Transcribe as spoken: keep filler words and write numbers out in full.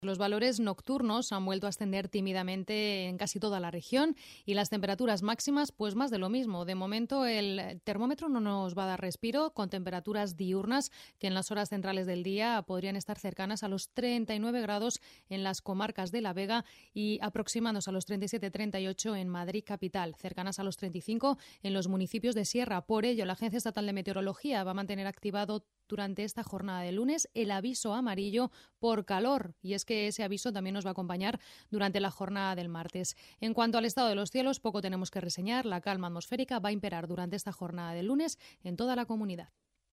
Los valores nocturnos han vuelto a ascender tímidamente en casi toda la región y las temperaturas máximas, pues más de lo mismo. De momento el termómetro no nos va a dar respiro, con temperaturas diurnas que en las horas centrales del día podrían estar cercanas a los treinta y nueve grados en las comarcas de La Vega y aproximándose a los treinta y siete treinta y ocho en Madrid capital, cercanas a los treinta y cinco en los municipios de Sierra. Por ello, la Agencia Estatal de Meteorología va a mantener activado durante esta jornada de lunes el aviso amarillo por calor, y es que ese aviso también nos va a acompañar durante la jornada del martes. En cuanto al estado de los cielos, poco tenemos que reseñar. La calma atmosférica va a imperar durante esta jornada de lunes en toda la comunidad.